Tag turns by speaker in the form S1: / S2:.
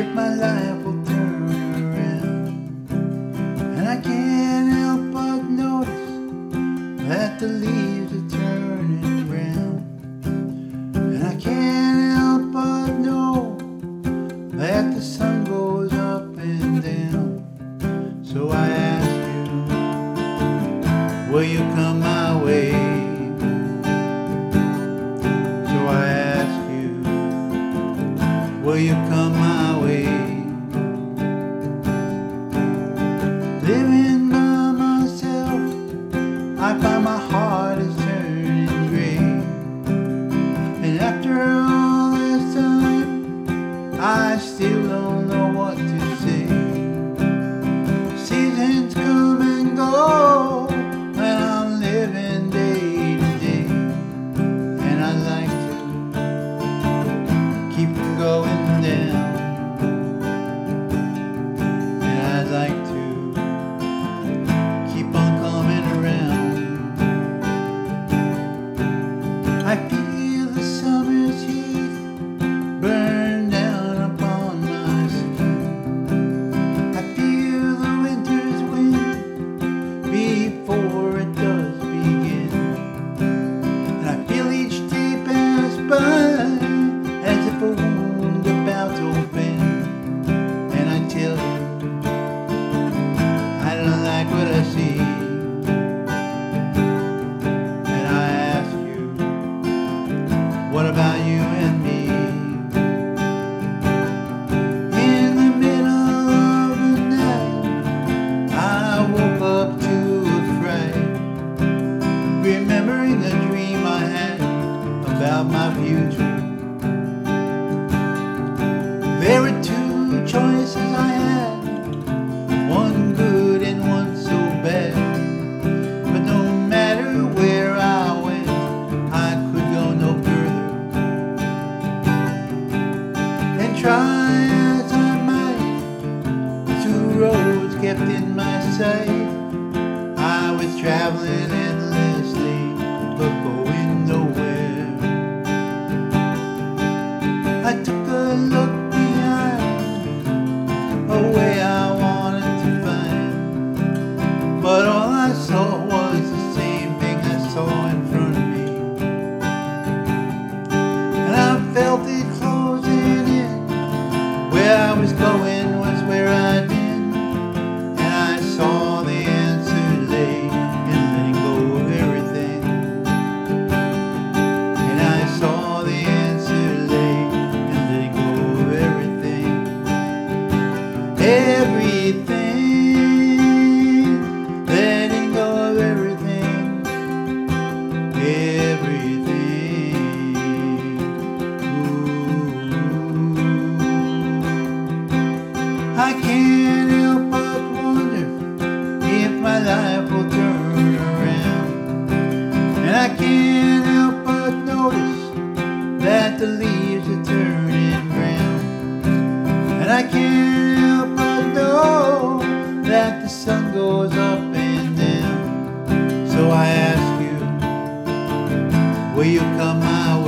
S1: if my life will turn around. And I can't help but notice that the leaves are turning brown. And I can't help but know that the sun goes up and down. So I ask you, will you come my way? So I ask you, will you come my way? Living by myself, I find my heart is turning gray. And after all this time, I still don't know what to say. Seasons come and go, and I'm living day to day. And I like to keep from going down. And I like to keep on coming around. I feel the summer's heat burn down upon my skin. I feel the winter's wind before it does begin. And I feel each day pass by as if a wound about to open. And I tell you, I don't like what I see. And I ask you, what about you and me? In the middle of the night, I woke up to a fright, remembering a dream I had about my future. There were two choices I had, one good and one so bad. But no matter where I went, I could go no further. And try as I might, two roads kept in my sight. I was traveling endlessly, but going nowhere. I took a look behind, a way I wanted to find, but all I saw was the same thing I saw in front of me. And I felt it closing in. Where I was going was where I'd been. And I saw the answer lay in letting go of everything. And I saw the answer lay in letting go of everything. Everything. Letting go of everything. Everything. Ooh. I can't help but wonder if my life will turn around. And I can't help but notice that the leaves are turning brown. And I can't help but know that the sun goes up and down. So I ask you, will you come my way?